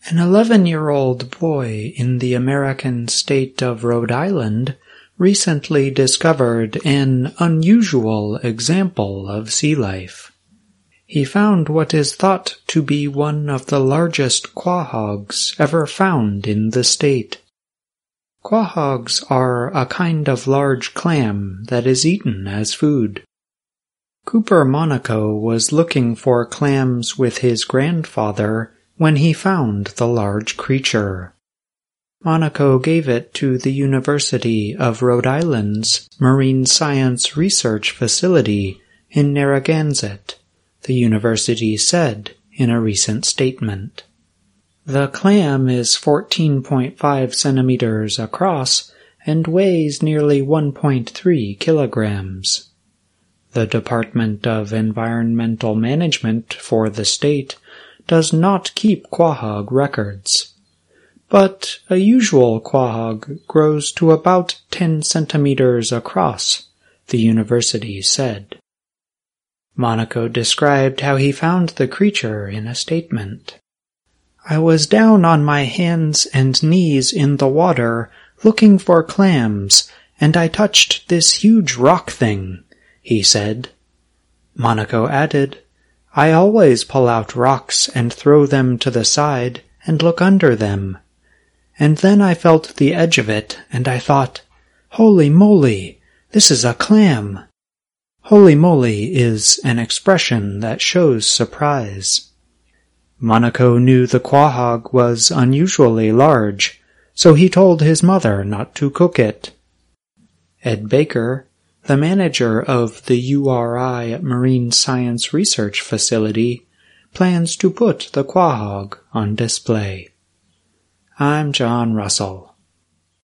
An 11-year-old boy in the American state of Rhode Island recently discovered an unusual example of sea life. He found what is thought to be one of the largest quahogs ever found in the state. Quahogs are a kind of large clam that is eaten as food. Cooper Monaco was looking for clams with his grandfather when he found the large creature. Monaco gave it to the University of Rhode Island's Marine Science Research Facility in Narragansett, the university said in a recent statement. The clam is 14.5 centimeters across and weighs nearly 1.3 kilograms. The Department of Environmental Management for the state does not keep quahog records, but a usual quahog grows to about 10 centimeters across, the university said. Monaco described how he found the creature in a statement. "I was down on my hands and knees in the water looking for clams, and I touched this huge rock thing," he said. Monaco added, "I always pull out rocks and throw them to the side and look under them. And then I felt the edge of it, and I thought, 'Holy moly, this is a clam!'" Holy moly is an expression that shows surprise. Monaco knew the quahog was unusually large, so he told his mother not to cook it. Ed Baker, the manager of the URI Marine Science Research Facility, plans to put the quahog on display. I'm John Russell.